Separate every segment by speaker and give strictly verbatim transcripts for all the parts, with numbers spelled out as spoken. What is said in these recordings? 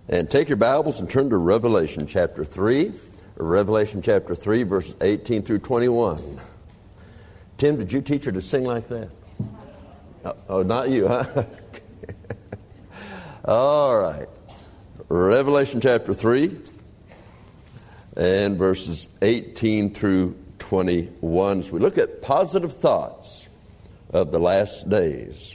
Speaker 1: And take your Bibles and turn to Revelation chapter three. Revelation chapter three, verses eighteen through twenty-one. Tim, did you teach her to sing like that? Oh, oh not you, huh? All right. Revelation chapter three and verses eighteen through twenty-one. So we look at positive thoughts of the last days.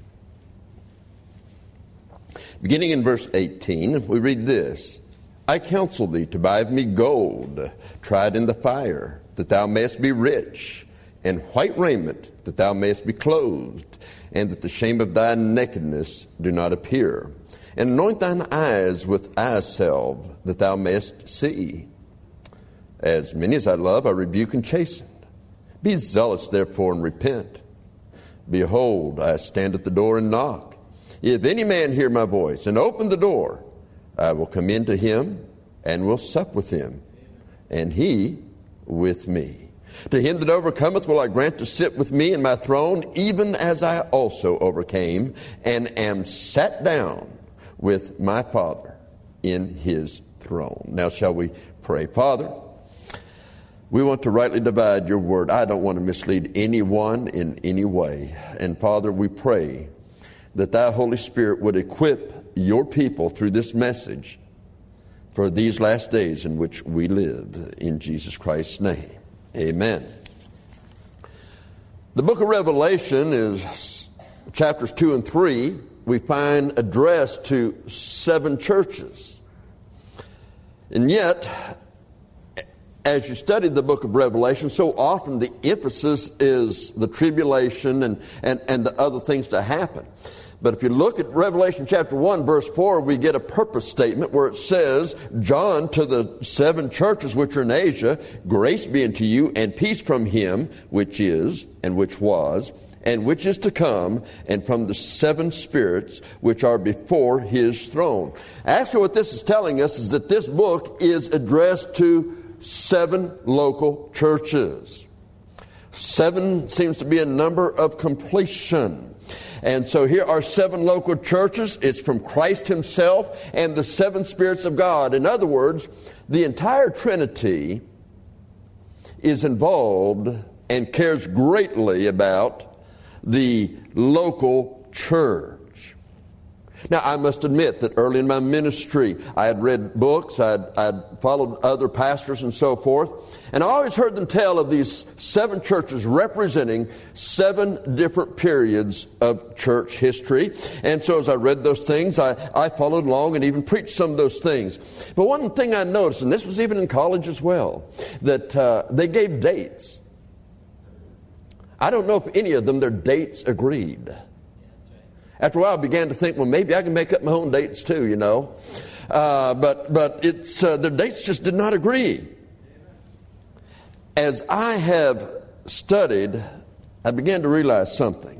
Speaker 1: Beginning in verse eighteen, we read this. I counsel thee to buy of me gold, tried in the fire, that thou mayest be rich, and white raiment, that thou mayest be clothed, and that the shame of thy nakedness do not appear. And anoint thine eyes with eye salve, that thou mayest see. As many as I love, I rebuke and chasten. Be zealous, therefore, and repent. Behold, I stand at the door and knock. If any man hear my voice and open the door, I will come in to him and will sup with him, and he with me. To him that overcometh will I grant to sit with me in my throne, even as I also overcame and am sat down with my Father in his throne. Now shall we pray. Father, we want to rightly divide your word. I don't want to mislead anyone in any way. And Father, we pray that thy Holy Spirit would equip your people through this message for these last days in which we live. In Jesus Christ's name, amen. The book of Revelation is chapters two and three. We find addressed to seven churches. And yet, as you study the book of Revelation, so often the emphasis is the tribulation and, and, and the other things to happen. But if you look at Revelation chapter one, verse four, we get a purpose statement where it says, John, to the seven churches which are in Asia, grace be unto you and peace from him which is and which was and which is to come, and from the seven spirits which are before his throne. Actually, what this is telling us is that this book is addressed to seven local churches. Seven seems to be a number of completion. And so here are seven local churches. It's from Christ himself and the seven spirits of God. In other words, the entire Trinity is involved and cares greatly about the local church. Now, I must admit that early in my ministry, I had read books, I'd, I'd followed other pastors and so forth, and I always heard them tell of these seven churches representing seven different periods of church history. And so as I read those things, I, I followed along and even preached some of those things. But one thing I noticed, and this was even in college as well, that uh, they gave dates. I don't know if any of them, their dates agreed. After a while, I began to think, well, maybe I can make up my own dates too, you know. Uh, but but it's uh, their dates just did not agree. As I have studied, I began to realize something.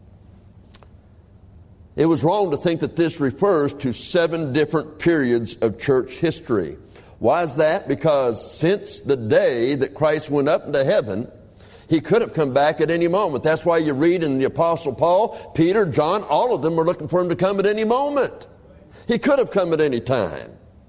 Speaker 1: It was wrong to think that this refers to seven different periods of church history. Why is that? Because since the day that Christ went up into heaven, he could have come back at any moment. That's why you read in the Apostle Paul, Peter, John, all of them were looking for him to come at any moment. He could have come at any time.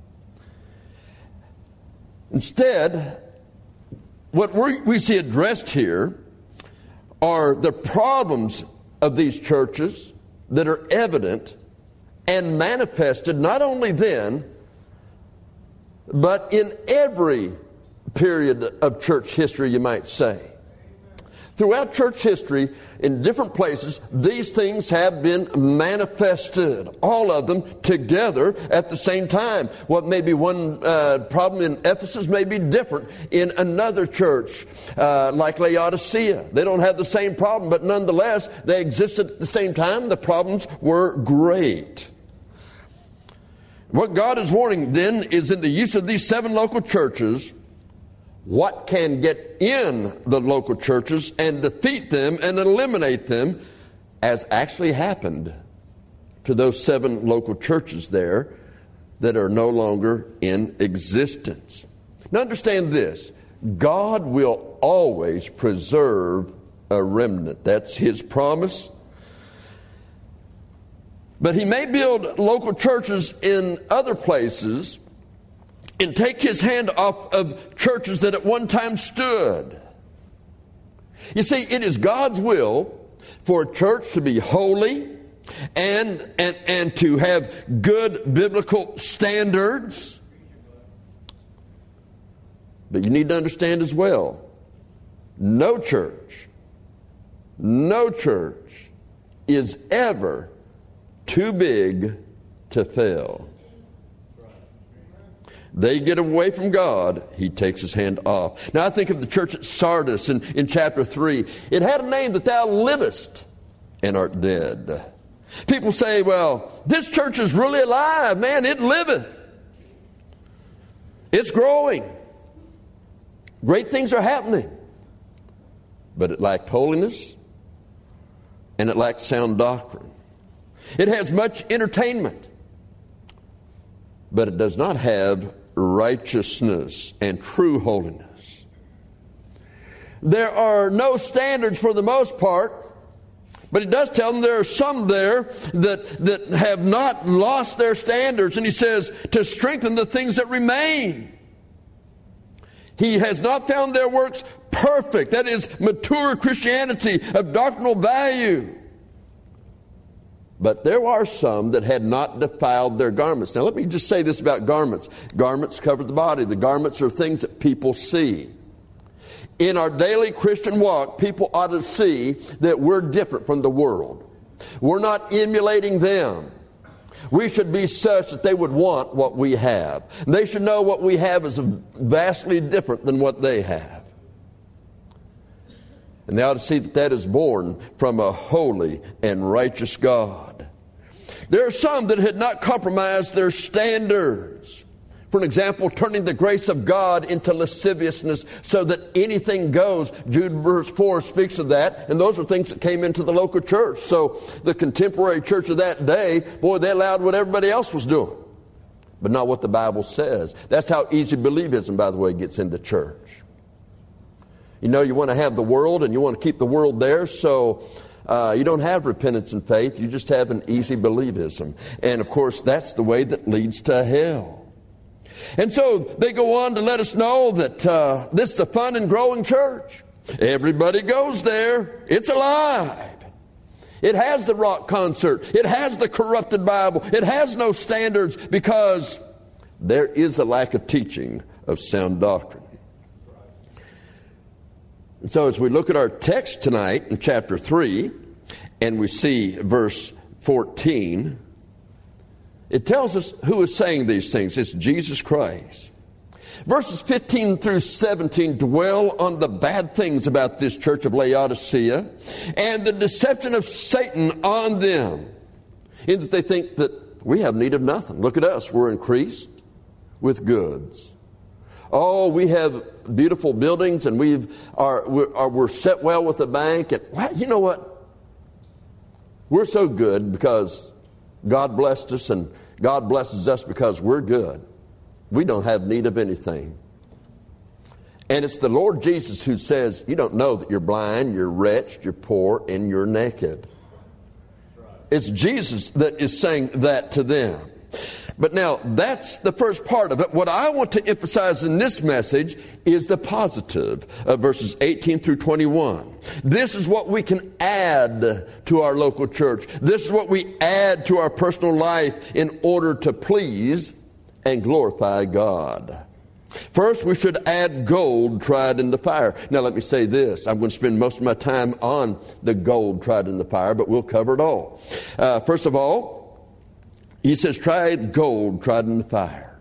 Speaker 1: Instead, what we see addressed here are the problems of these churches that are evident and manifested not only then, but in every period of church history, you might say. Throughout church history, in different places, these things have been manifested, all of them together at the same time. What may be one uh, problem in Ephesus may be different in another church, uh, like Laodicea. They don't have the same problem, but nonetheless, they existed at the same time. The problems were great. What God is warning then is in the use of these seven local churches, what can get in the local churches and defeat them and eliminate them, as actually happened to those seven local churches there that are no longer in existence. Now understand this. God will always preserve a remnant. That's his promise. But he may build local churches in other places and take his hand off of churches that at one time stood. You see, it is God's will for a church to be holy and, and, and to have good biblical standards. But you need to understand as well, no church, no church is ever too big to fail. They get away from God, he takes his hand off. Now I think of the church at Sardis in, in chapter three. It had a name, that thou livest and art dead. People say, well, this church is really alive, man, it liveth. It's growing. Great things are happening. But it lacked holiness and it lacked sound doctrine. It has much entertainment, but it does not have righteousness and true holiness. There are no standards for the most part, but he does tell them there are some there that, that have not lost their standards. And he says to strengthen the things that remain. He has not found their works perfect. That is mature Christianity of doctrinal value. But there are some that had not defiled their garments. Now let me just say this about garments. Garments cover the body. The garments are things that people see. In our daily Christian walk, people ought to see that we're different from the world. We're not emulating them. We should be such that they would want what we have. And they should know what we have is vastly different than what they have. And they ought to see that that is born from a holy and righteous God. There are some that had not compromised their standards. For an example, turning the grace of God into lasciviousness so that anything goes. Jude verse four speaks of that. And those are things that came into the local church. So the contemporary church of that day, boy, they allowed what everybody else was doing. But not what the Bible says. That's how easy believism, by the way, gets into church. You know, you want to have the world and you want to keep the world there, so uh, you don't have repentance and faith. You just have an easy believism. And, of course, that's the way that leads to hell. And so they go on to let us know that uh, this is a fun and growing church. Everybody goes there. It's alive. It has the rock concert. It has the corrupted Bible. It has no standards because there is a lack of teaching of sound doctrine. And so as we look at our text tonight in chapter three, and we see verse fourteen, it tells us who is saying these things. It's Jesus Christ. Verses fifteen through seventeen dwell on the bad things about this church of Laodicea and the deception of Satan on them, in that they think that we have need of nothing. Look at us. We're increased with goods. Oh, we have beautiful buildings and we've are we're, are, we're set well with the bank. And well, you know what? We're so good because God blessed us, and God blesses us because we're good. We don't have need of anything. And it's the Lord Jesus who says, you don't know that you're blind, you're wretched, you're poor, and you're naked. It's Jesus that is saying that to them. But now, that's the first part of it. What I want to emphasize in this message is the positive of verses eighteen through twenty-one. This is what we can add to our local church. This is what we add to our personal life in order to please and glorify God. First, we should add gold tried in the fire. Now, let me say this. I'm going to spend most of my time on the gold tried in the fire, but we'll cover it all. Uh, first of all, he says, tried gold tried in the fire.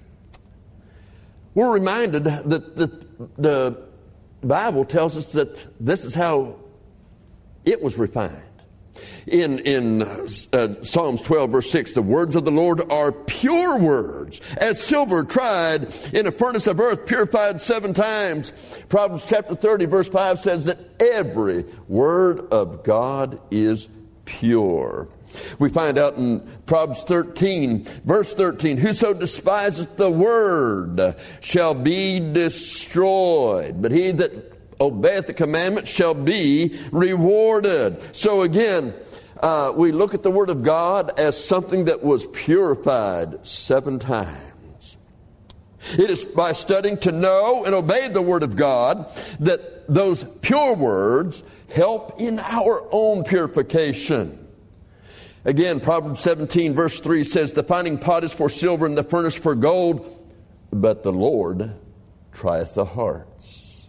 Speaker 1: We're reminded that the, the Bible tells us that this is how it was refined. In, in uh, Psalms twelve, verse six, the words of the Lord are pure words, as silver tried in a furnace of earth, purified seven times. Proverbs chapter thirty, verse five says that every word of God is pure. We find out in Proverbs thirteen, verse thirteen, whoso despiseth the word shall be destroyed, but he that obeyeth the commandment shall be rewarded. So again, uh, we look at the Word of God as something that was purified seven times. It is by studying to know and obey the Word of God that those pure words help in our own purification. Again, Proverbs seventeen verse three says, the finding pot is for silver and the furnace for gold, but the Lord trieth the hearts.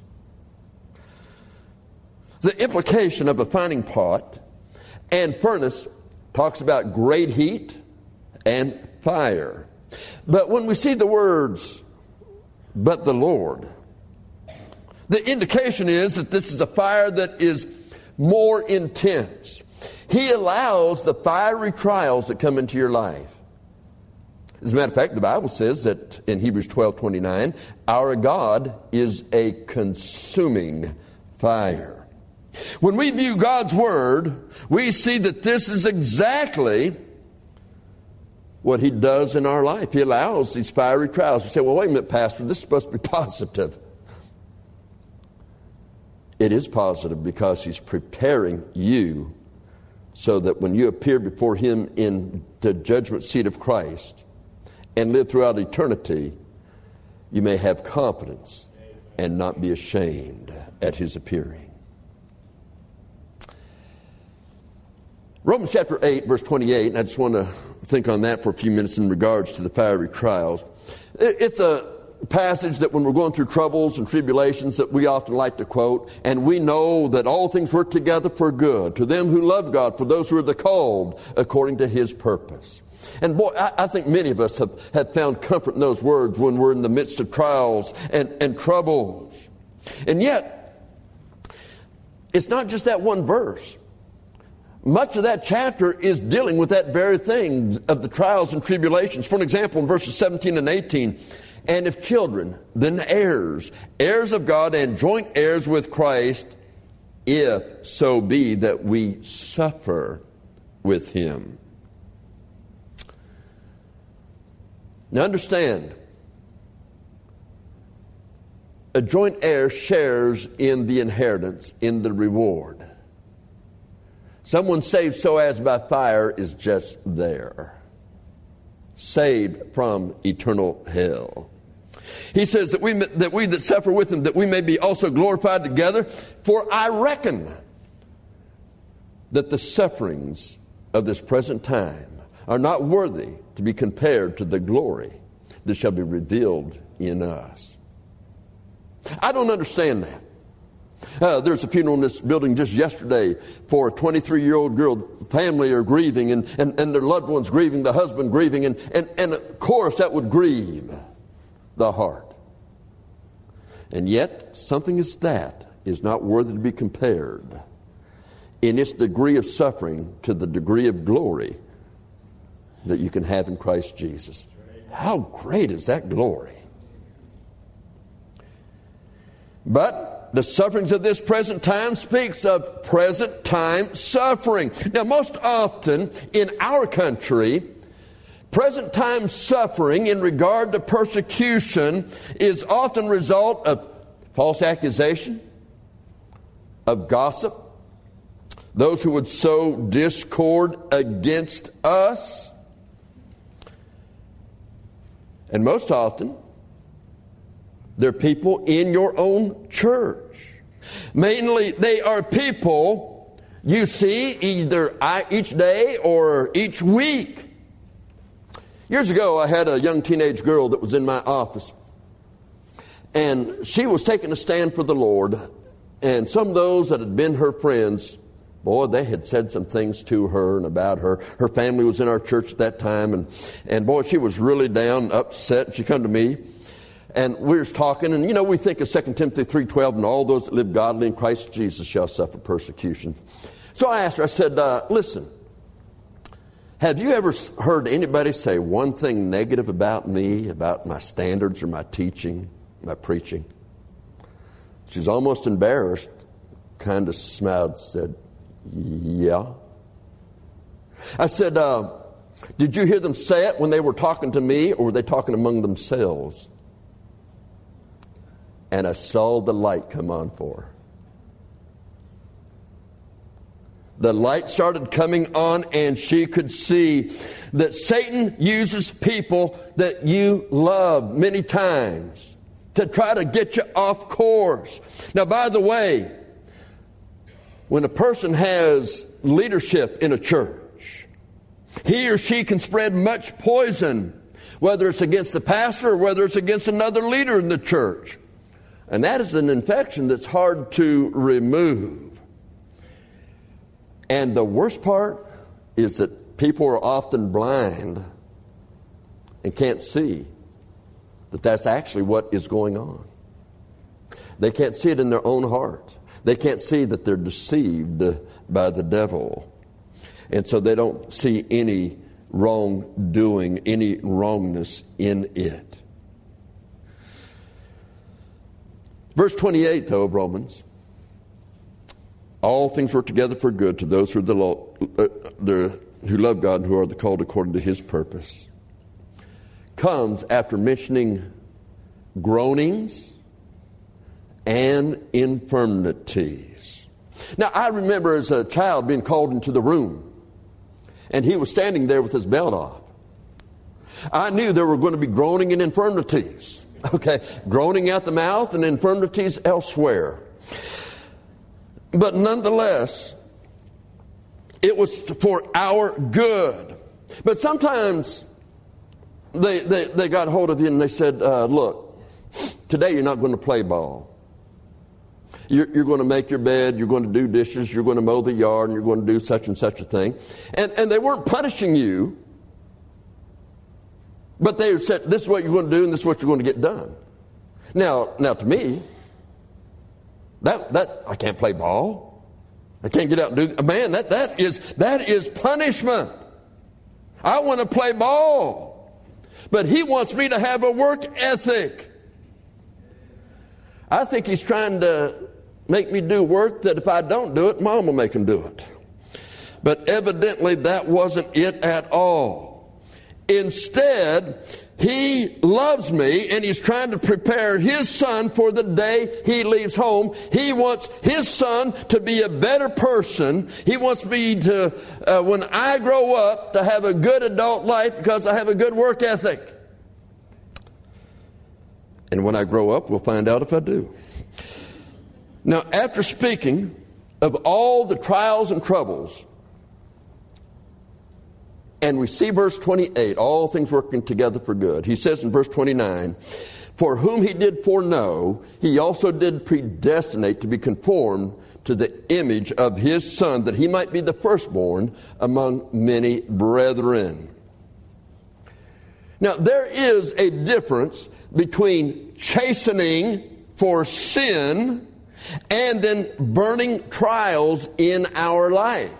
Speaker 1: The implication of a finding pot and furnace talks about great heat and fire. But when we see the words, but the Lord, the indication is that this is a fire that is more intense. He allows the fiery trials that come into your life. As a matter of fact, the Bible says that in Hebrews twelve twenty-nine, our God is a consuming fire. When we view God's Word, we see that this is exactly what He does in our life. He allows these fiery trials. You say, well, wait a minute, Pastor, this is supposed to be positive. It is positive because He's preparing you so that when you appear before Him in the judgment seat of Christ and live throughout eternity, you may have confidence and not be ashamed at His appearing. Romans chapter eight, verse twenty-eight, and I just want to think on that for a few minutes in regards to the fiery trials. It's a passage that when we're going through troubles and tribulations that we often like to quote, and we know that all things work together for good to them who love God, for those who are the called according to His purpose. And boy, I, I think many of us have, have found comfort in those words when we're in the midst of trials and, and troubles. And yet, it's not just that one verse. Much of that chapter is dealing with that very thing of the trials and tribulations. For an example, in verses seventeen and eighteen, and if children, then heirs, heirs of God and joint heirs with Christ, if so be that we suffer with Him. Now understand, a joint heir shares in the inheritance, in the reward. Someone saved so as by fire is just there, saved from eternal hell. He says that we that we that suffer with Him, that we may be also glorified together. For I reckon that the sufferings of this present time are not worthy to be compared to the glory that shall be revealed in us. I don't understand that. Uh, there's a funeral in this building just yesterday for a twenty-three-year-old girl. Family are grieving, and, and, and their loved ones grieving, the husband grieving, and, and, and of course that would grieve the heart. And yet, something as that is not worthy to be compared in its degree of suffering to the degree of glory that you can have in Christ Jesus. How great is that glory? But the sufferings of this present time speaks of present time suffering. Now, most often in our country, present time suffering in regard to persecution is often a result of false accusation, of gossip, those who would sow discord against us. And most often, they're people in your own church. Mainly, they are people you see either each day or each week. Years ago, I had a young teenage girl that was in my office. And she was taking a stand for the Lord. And some of those that had been her friends, boy, they had said some things to her and about her. Her family was in our church at that time. And, and boy, she was really down, upset. She come to me. And we were talking, and you know, we think of Second Timothy three twelve, and all those that live godly in Christ Jesus shall suffer persecution. So I asked her, I said, uh, listen, have you ever heard anybody say one thing negative about me, about my standards or my teaching, my preaching? She's almost embarrassed, kind of smiled, said, yeah. I said, uh, did you hear them say it when they were talking to me, or were they talking among themselves? And I saw the light come on for her. the light started coming on, and she could see that Satan uses people that you love many times to try to get you off course. Now, by the way, when a person has leadership in a church, he or she can spread much poison, whether it's against the pastor or whether it's against another leader in the church. And that is an infection that's hard to remove. And the worst part is that people are often blind and can't see that that's actually what is going on. They can't see it in their own heart. They can't see that they're deceived by the devil. And so they don't see any wrongdoing, any wrongness in it. Verse twenty-eight, though, of Romans. All things work together for good to those who, are the law, uh, the, who love God and who are the called according to His purpose. Comes after mentioning groanings and infirmities. Now, I remember as a child being called into the room, and he was standing there with his belt off. I knew there were going to be groaning and infirmities. Okay, groaning at the mouth and infirmities elsewhere. But nonetheless, it was for our good. But sometimes they, they, they got hold of you and they said, uh, look, today you're not going to play ball. You're, you're going to make your bed, you're going to do dishes, you're going to mow the yard, and you're going to do such and such a thing. And, and they weren't punishing you, but they said, this is what you're going to do and this is what you're going to get done. Now, now to me, That that I can't play ball. I can't get out and do. Man, that that is that is punishment. I want to play ball, but he wants me to have a work ethic. I think he's trying to make me do work that if I don't do it, Mom will make him do it. But evidently that wasn't it at all. Instead, he loves me, and he's trying to prepare his son for the day he leaves home. He wants his son to be a better person. He wants me to, uh, when I grow up, to have a good adult life because I have a good work ethic. And when I grow up, we'll find out if I do. Now, after speaking of all the trials and troubles, and we see verse twenty-eight, all things working together for good. He says in verse twenty-nine, for whom he did foreknow, he also did predestinate to be conformed to the image of his Son, that he might be the firstborn among many brethren. Now, there is a difference between chastening for sin and then burning trials in our life.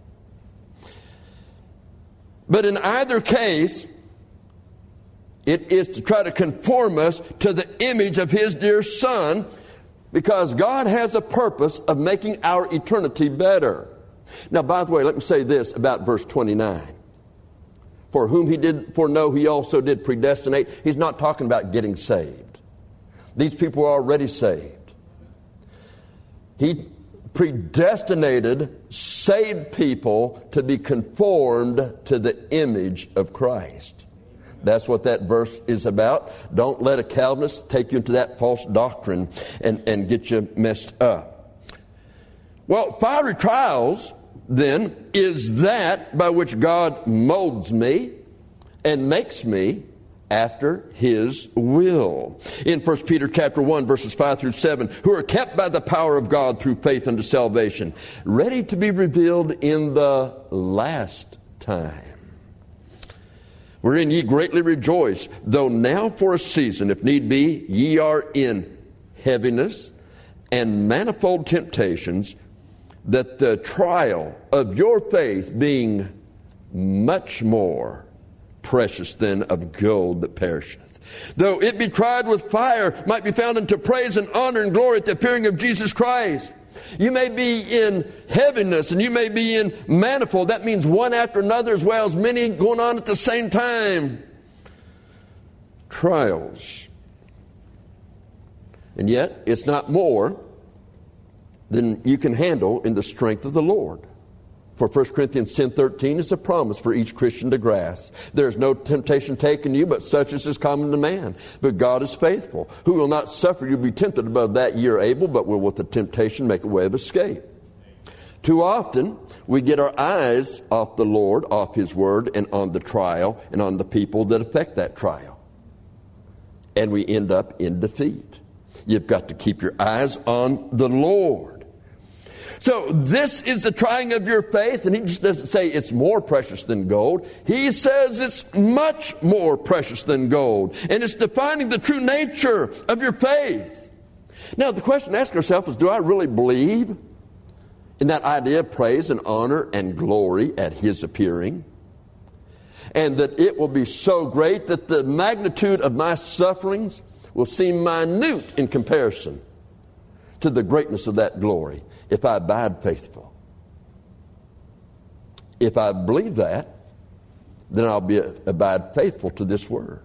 Speaker 1: But in either case, it is to try to conform us to the image of his dear Son, because God has a purpose of making our eternity better. Now, by the way, let me say this about verse twenty-nine. For whom he did foreknow, he also did predestinate. He's not talking about getting saved. These people are already saved. He predestinated saved people to be conformed to the image of Christ. That's what that verse is about. Don't let a Calvinist take you into that false doctrine and, and get you messed up. Well, fiery trials, then, is that by which God molds me and makes me after his will. In First Peter chapter one, verses five through seven, who are kept by the power of God through faith unto salvation, ready to be revealed in the last time. Wherein ye greatly rejoice, though now for a season, if need be, ye are in heaviness and manifold temptations, that the trial of your faith, being much more precious than of gold that perisheth, though it be tried with fire, might be found unto praise and honor and glory at the appearing of Jesus Christ. You may be in heaviness and you may be in manifold. That means one after another, as well as many going on at the same time. Trials. And yet, it's not more than you can handle in the strength of the Lord. For First Corinthians ten thirteen is a promise for each Christian to grasp. There is no temptation taken you, but such as is common to man. But God is faithful, who will not suffer you to be tempted above that ye are able, but will with the temptation make a way of escape. Too often, we get our eyes off the Lord, off His Word, and on the trial, and on the people that affect that trial. And we end up in defeat. You've got to keep your eyes on the Lord. So this is the trying of your faith, and He just doesn't say it's more precious than gold. He says it's much more precious than gold, and it's defining the true nature of your faith. Now, the question to ask ourselves is, do I really believe in that idea of praise and honor and glory at His appearing? And that it will be so great that the magnitude of my sufferings will seem minute in comparison to the greatness of that glory, if I abide faithful. If I believe that, then I'll be abide faithful to this word.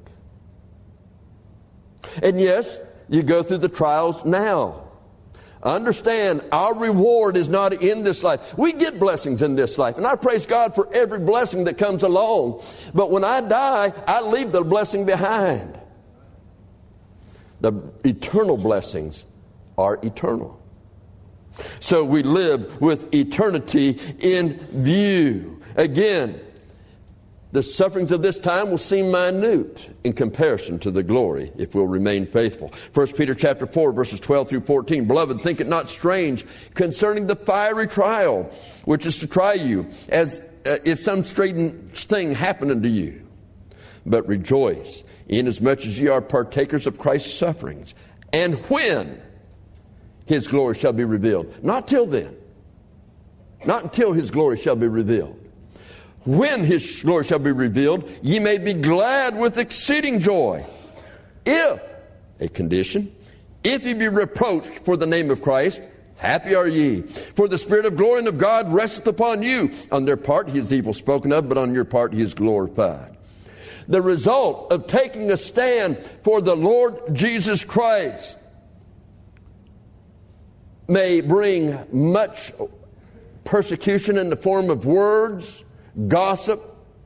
Speaker 1: And yes, you go through the trials now. Understand, our reward is not in this life. We get blessings in this life, and I praise God for every blessing that comes along. But when I die, I leave the blessing behind. The eternal blessings are eternal. So we live with eternity in view. Again, the sufferings of this time will seem minute in comparison to the glory if we'll remain faithful. First Peter chapter four, verses twelve through fourteen. Beloved, think it not strange concerning the fiery trial, which is to try you, as uh, if some strange thing happened unto you. But rejoice, inasmuch as ye are partakers of Christ's sufferings, and when His glory shall be revealed. Not till then. Not until His glory shall be revealed. When His glory shall be revealed, ye may be glad with exceeding joy. If, a condition, if ye be reproached for the name of Christ, happy are ye. For the Spirit of glory and of God resteth upon you. On their part He is evil spoken of, but on your part He is glorified. The result of taking a stand for the Lord Jesus Christ may bring much persecution in the form of words, gossip,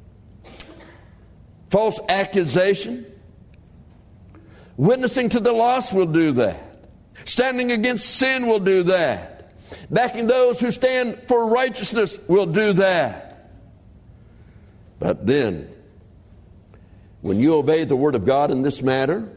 Speaker 1: false accusation. Witnessing to the lost will do that. Standing against sin will do that. Backing those who stand for righteousness will do that. But then, when you obey the Word of God in this matter,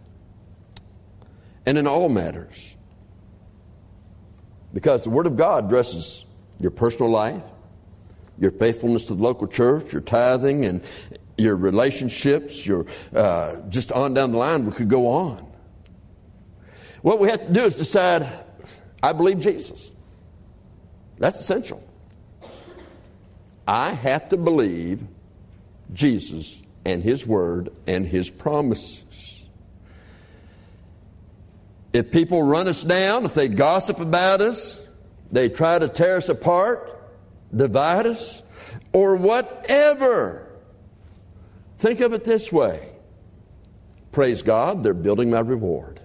Speaker 1: and in all matters, because the Word of God addresses your personal life, your faithfulness to the local church, your tithing, and your relationships, your uh, just on down the line, we could go on. What we have to do is decide, I believe Jesus. That's essential. I have to believe Jesus and His Word and His promises. If people run us down, if they gossip about us, they try to tear us apart, divide us, or whatever, think of it this way. Praise God, they're building my reward.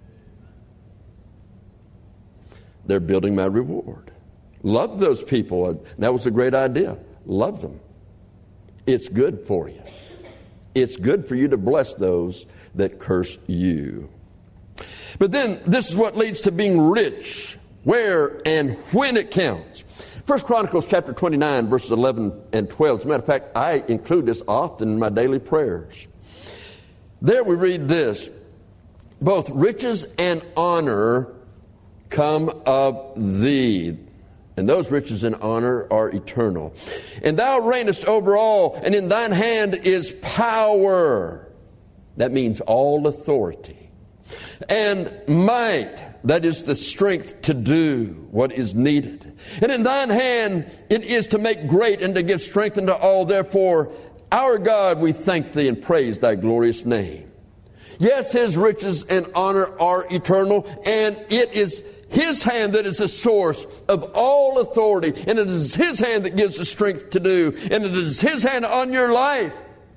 Speaker 1: They're building my reward. Love those people. That was a great idea. Love them. It's good for you. It's good for you to bless those that curse you. But then this is what leads to being rich, where and when it counts. First Chronicles chapter twenty-nine, verses eleven and twelve. As a matter of fact, I include this often in my daily prayers. There we read this: both riches and honor come of thee. And those riches and honor are eternal. And thou reignest over all, and in thine hand is power. That means all authority. And might, that is the strength to do what is needed. And in thine hand it is to make great and to give strength unto all. Therefore, our God, we thank thee and praise thy glorious name. Yes, his riches and honor are eternal, and it is his hand that is the source of all authority, and it is his hand that gives the strength to do, and it is his hand on your life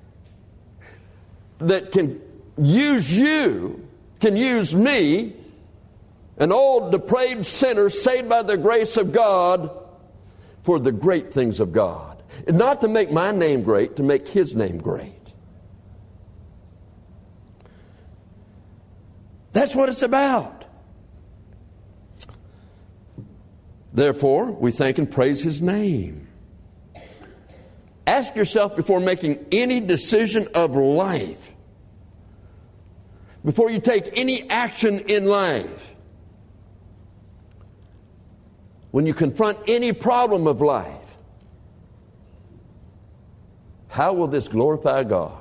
Speaker 1: that can use you, can use me, an old depraved sinner saved by the grace of God, for the great things of God. Not to make my name great, to make His name great. That's what it's about. Therefore, we thank and praise His name. Ask yourself before making any decision of life, before you take any action in life, when you confront any problem of life, how will this glorify God?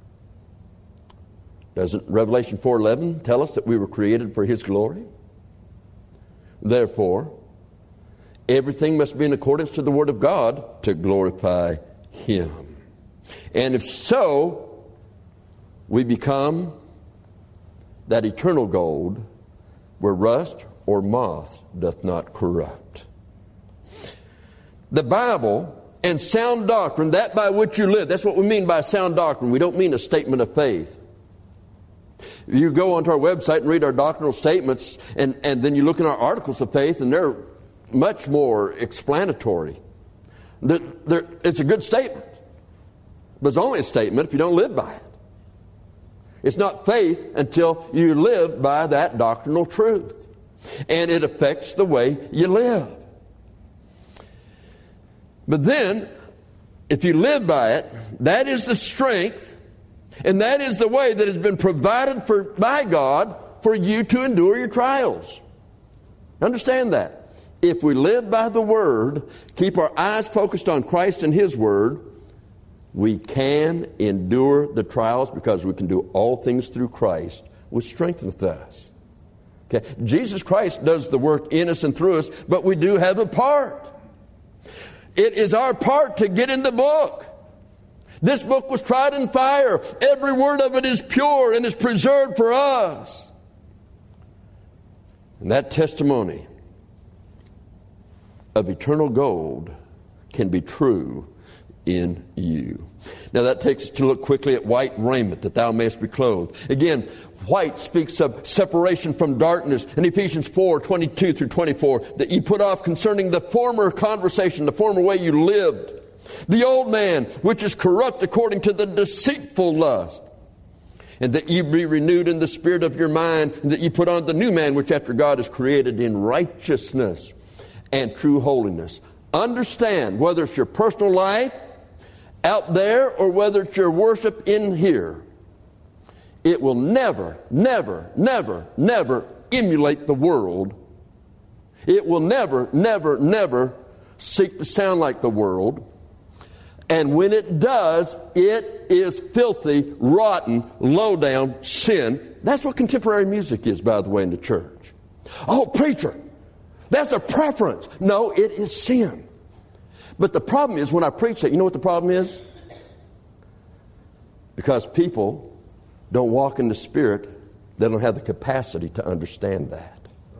Speaker 1: Doesn't Revelation four eleven tell us that we were created for His glory? Therefore, everything must be in accordance to the Word of God to glorify Him. And if so, we become that eternal gold where rust or moth doth not corrupt. The Bible and sound doctrine, that by which you live, that's what we mean by sound doctrine. We don't mean a statement of faith. You go onto our website and read our doctrinal statements, and, and then you look in our articles of faith, and they're much more explanatory. They're, they're, it's a good statement, but it's only a statement if you don't live by it. It's not faith until you live by that doctrinal truth, and it affects the way you live. But then, if you live by it, that is the strength, and that is the way that has been provided for by God for you to endure your trials. Understand that. If we live by the Word, keep our eyes focused on Christ and His Word, we can endure the trials because we can do all things through Christ, which strengtheneth us. Okay? Jesus Christ does the work in us and through us, but we do have a part. It is our part to get in the book. This book was tried in fire. Every word of it is pure and is preserved for us. And that testimony of eternal gold can be true in you. Now that takes us to look quickly at white raiment, that thou mayest be clothed. Again, white speaks of separation from darkness. In Ephesians four, twenty-two through twenty-four, that you put off concerning the former conversation, the former way you lived. The old man, which is corrupt according to the deceitful lust. And that you be renewed in the spirit of your mind, and that you put on the new man, which after God is created in righteousness and true holiness. Understand, whether it's your personal life out there or whether it's your worship in here, it will never, never, never, never emulate the world. It will never, never, never seek to sound like the world. And when it does, it is filthy, rotten, low-down sin. That's what contemporary music is, by the way, in the church. Oh, preacher, that's a preference. No, it is sin. But the problem is, when I preach that, you know what the problem is? Because people don't walk in the Spirit, they don't have the capacity to understand that.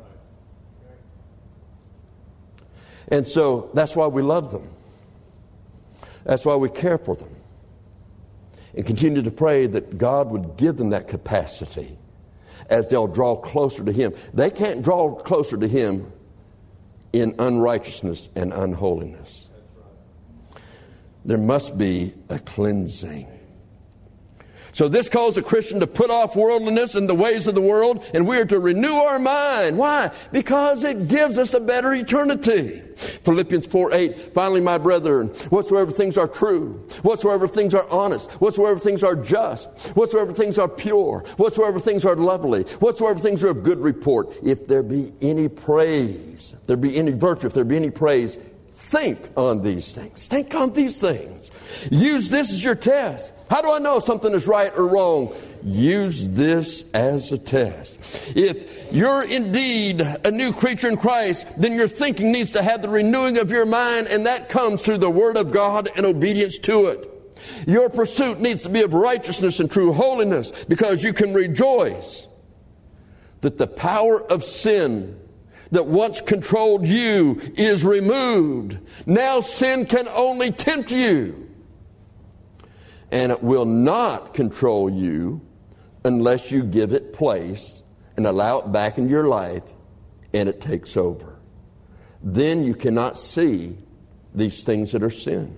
Speaker 1: And so that's why we love them. That's why we care for them. And continue to pray that God would give them that capacity as they'll draw closer to Him. They can't draw closer to Him in unrighteousness and unholiness. There must be a cleansing. So this calls a Christian to put off worldliness and the ways of the world, and we are to renew our mind. Why? Because it gives us a better eternity. Philippians four eight, finally, my brethren, whatsoever things are true, whatsoever things are honest, whatsoever things are just, whatsoever things are pure, whatsoever things are lovely, whatsoever things are of good report, if there be any praise, if there be any virtue, if there be any praise, think on these things. Think on these things. Use this as your test. How do I know if something is right or wrong? Use this as a test. If you're indeed a new creature in Christ, then your thinking needs to have the renewing of your mind, and that comes through the Word of God and obedience to it. Your pursuit needs to be of righteousness and true holiness, because you can rejoice that the power of sin that once controlled you is removed. Now sin can only tempt you. And it will not control you unless you give it place and allow it back in your life and it takes over. Then you cannot see these things that are sin.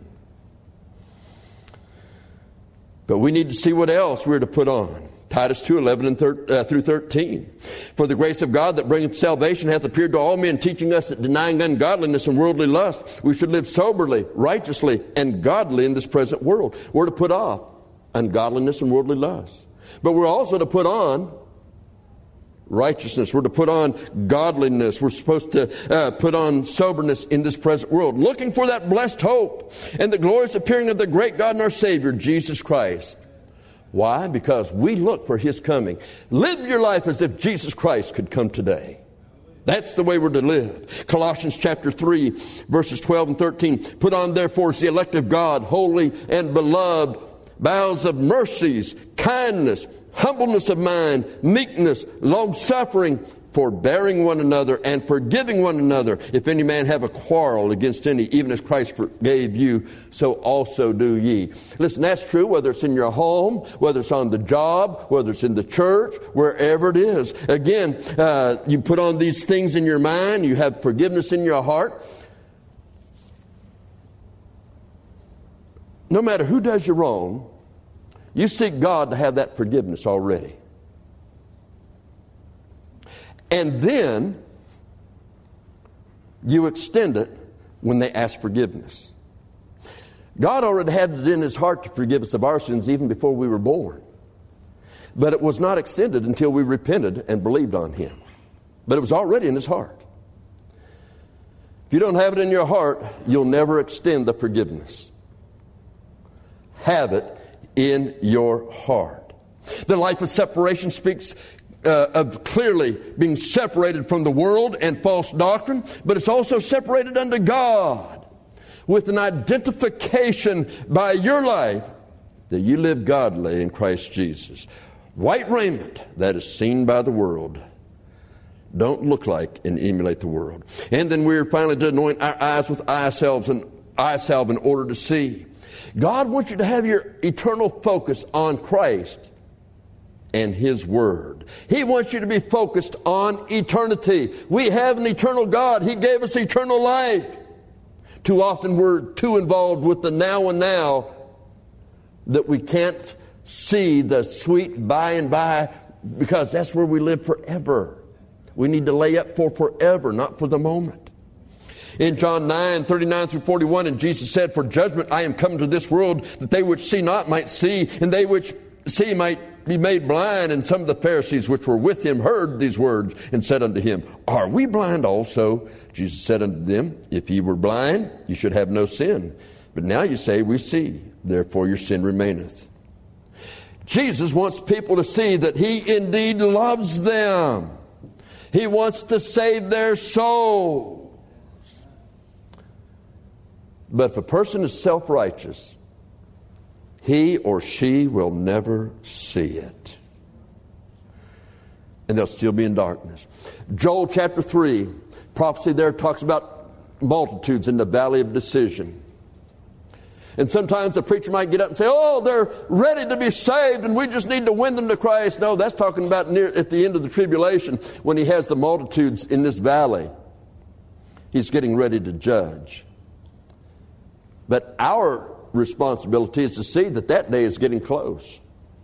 Speaker 1: But we need to see what else we're to put on. Titus two, eleven and thir- uh, through thirteen. For the grace of God that bringeth salvation hath appeared to all men, teaching us that denying ungodliness and worldly lust, we should live soberly, righteously, and godly in this present world. We're to put off ungodliness and worldly lust. But we're also to put on righteousness. We're to put on godliness. We're supposed to uh, put on soberness in this present world, looking for that blessed hope and the glorious appearing of the great God and our Savior, Jesus Christ. Why? Because we look for His coming. Live your life as if Jesus Christ could come today. That's the way we're to live. Colossians chapter three, verses twelve and thirteen. Put on therefore as the elect of God, holy and beloved, bowels of mercies, kindness, humbleness of mind, meekness, long-suffering, forbearing one another, and forgiving one another. If any man have a quarrel against any, even as Christ forgave you, so also do ye. Listen, that's true whether it's in your home, whether it's on the job, whether it's in the church, wherever it is. Again, uh, you put on these things in your mind, you have forgiveness in your heart. No matter who does you wrong, you seek God to have that forgiveness already. And then you extend it when they ask forgiveness. God already had it in His heart to forgive us of our sins even before we were born. But it was not extended until we repented and believed on Him. But it was already in His heart. If you don't have it in your heart, you'll never extend the forgiveness. Have it in your heart. The life of separation speaks uh, of clearly being separated from the world and false doctrine, but it's also separated unto God with an identification by your life that you live godly in Christ Jesus. White raiment that is seen by the world. Don't look like and emulate the world. And then we're finally to anoint our eyes with eye salve and eye salve in order to see. God wants you to have your eternal focus on Christ and His Word. He wants you to be focused on eternity. We have an eternal God. He gave us eternal life. Too often we're too involved with the now and now that we can't see the sweet by and by, because that's where we live forever. We need to lay up for forever, not for the moment. In John nine, thirty-nine through forty-one, and Jesus said, for judgment I am come to this world, that they which see not might see, and they which see might be made blind. And some of the Pharisees which were with Him heard these words, and said unto Him, are we blind also? Jesus said unto them, if ye were blind, ye should have no sin. But now you say, we see, therefore your sin remaineth. Jesus wants people to see that He indeed loves them. He wants to save their soul. But if a person is self-righteous, he or she will never see it. And they'll still be in darkness. Joel chapter three, prophecy there talks about multitudes in the valley of decision. And sometimes the preacher might get up and say, oh, they're ready to be saved and we just need to win them to Christ. No, that's talking about near at the end of the tribulation when He has the multitudes in this valley. He's getting ready to judge. But our responsibility is to see that that day is getting close.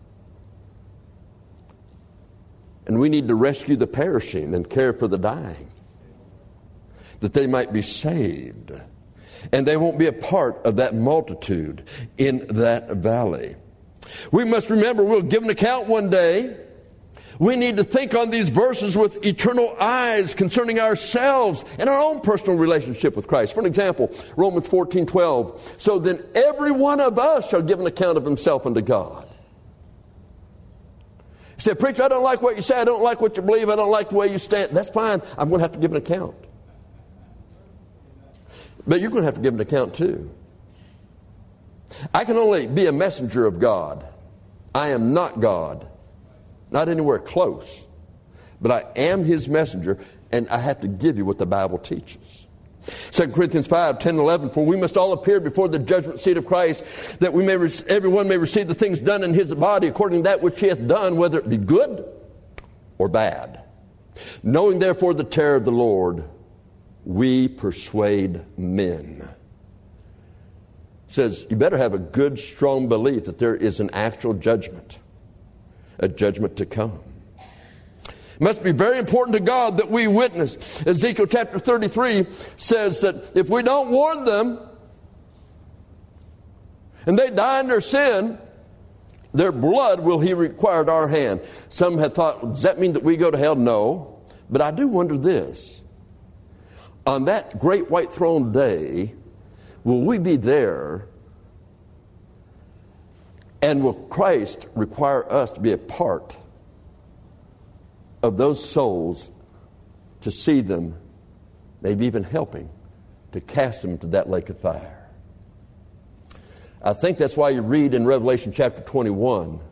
Speaker 1: And we need to rescue the perishing and care for the dying, that they might be saved. And they won't be a part of that multitude in that valley. We must remember we'll give an account one day. We need to think on these verses with eternal eyes concerning ourselves and our own personal relationship with Christ. For an example, Romans fourteen twelve. So then every one of us shall give an account of himself unto God. You say, preacher, I don't like what you say. I don't like what you believe. I don't like the way you stand. That's fine. I'm going to have to give an account. But you're going to have to give an account too. I can only be a messenger of God. I am not God. Not anywhere close. But I am His messenger, and I have to give you what the Bible teaches. Second Corinthians five, ten and eleven, for we must all appear before the judgment seat of Christ, that we may re- everyone may receive the things done in his body according to that which he hath done, whether it be good or bad. Knowing therefore the terror of the Lord, we persuade men. says you better have a good, strong belief that there is an actual judgment, a judgment to come. It must be very important to God that we witness. Ezekiel chapter thirty-three says that if we don't warn them and they die in their sin, their blood will he require at our hand. Some have thought, does that mean that we go to hell? No. But I do wonder this. On that great white throne day, will we be there, and will Christ require us to be a part of those souls, to see them, maybe even helping to cast them into that lake of fire? I think that's why you read in Revelation chapter twenty-one,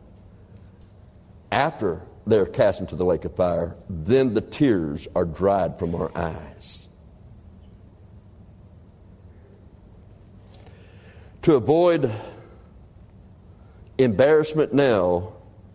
Speaker 1: after they're cast into the lake of fire, then the tears are dried from our eyes. To avoid embarrassment now,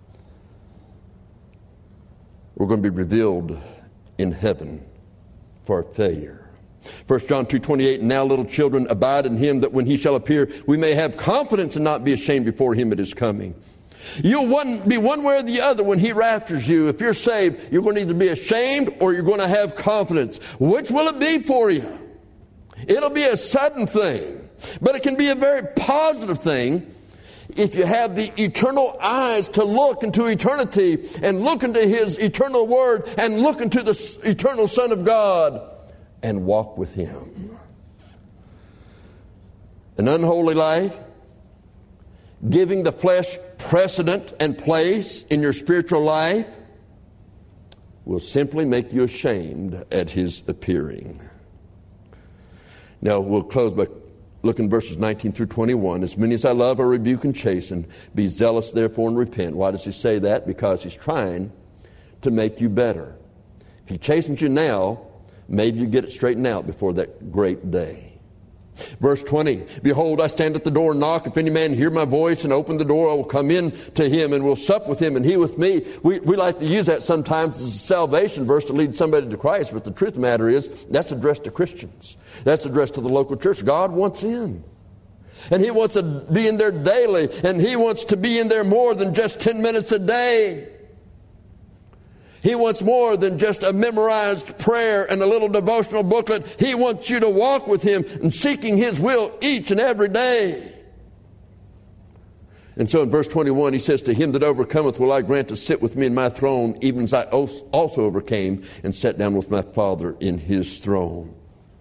Speaker 1: we're going to be revealed in heaven for our failure. First John two twenty-eight, now little children, abide in him, that when he shall appear, we may have confidence and not be ashamed before him at his coming. You'll one, be one way or the other when he raptures you. If you're saved, you're going to either be ashamed or you're going to have confidence. Which will it be for you? It'll be a sudden thing, but it can be a very positive thing if you have the eternal eyes to look into eternity and look into his eternal word and look into the eternal Son of God and walk with him. An unholy life, giving the flesh precedent and place in your spiritual life, will simply make you ashamed at his appearing. Now we'll close by looking verses nineteen through twenty-one. As many as I love, I rebuke and chasten. Be zealous, therefore, and repent. Why does he say that? Because he's trying to make you better. If he chastens you now, maybe you get it straightened out before that great day. Verse twenty, behold, I stand at the door and knock. If any man hear my voice and open the door, I will come in to him and will sup with him and he with me. We, we like to use that sometimes as a salvation verse to lead somebody to Christ, but the truth of the matter is that's addressed to Christians. That's addressed to the local church. God wants in. And he wants to be in there daily, and he wants to be in there more than just ten minutes a day. He wants more than just a memorized prayer and a little devotional booklet. He wants you to walk with him and seeking his will each and every day. And so in verse twenty-one, he says, to him that overcometh will I grant to sit with me in my throne, even as I also overcame and sat down with my Father in his throne.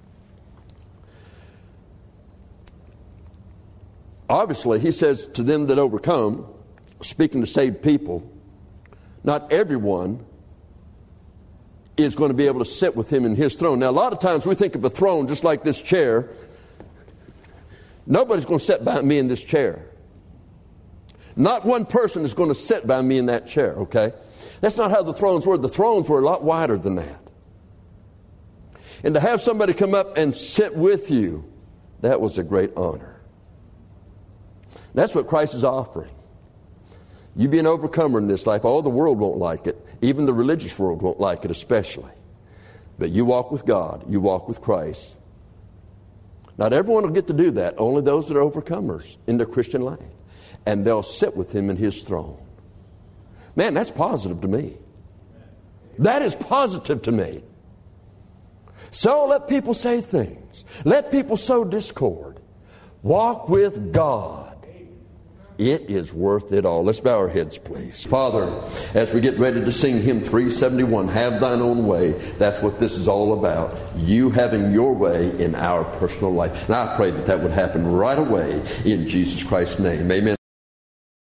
Speaker 1: Obviously, he says to them that overcome, speaking to saved people, not everyone is going to be able to sit with him in his throne. Now, a lot of times we think of a throne just like this chair. Nobody's going to sit by me in this chair. Not one person is going to sit by me in that chair, okay? That's not how the thrones were. The thrones were a lot wider than that. And to have somebody come up and sit with you, that was a great honor. That's what Christ is offering. You be an overcomer in this life. All the world won't like it. Even the religious world won't like it especially. But you walk with God. You walk with Christ. Not everyone will get to do that. Only those that are overcomers in their Christian life. And they'll sit with him in his throne. Man, that's positive to me. That is positive to me. So let people say things. Let people sow discord. Walk with God. It is worth it all. Let's bow our heads, please. Father, as we get ready to sing hymn three seventy-one, Have Thine Own Way, that's what this is all about. You having your way in our personal life. And I pray that that would happen right away in Jesus Christ's name. Amen.